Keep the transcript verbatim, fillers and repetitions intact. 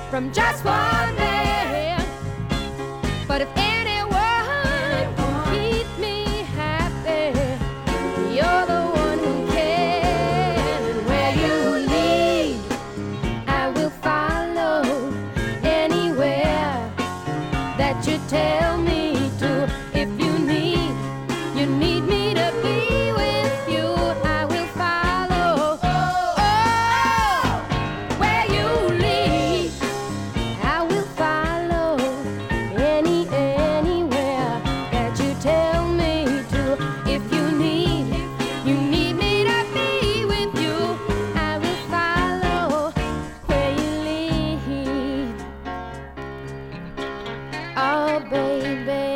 from just one man. But if anyone can keep me happy, you're the one who can. And where you lead, I will follow. Anywhere that you tell me to. If you need, you need me to be with you, I will follow. Oh, where you lead, I will follow. Any, anywhere that you tell me to. If you need, you need me to be with you, I will follow. Where you lead, oh baby.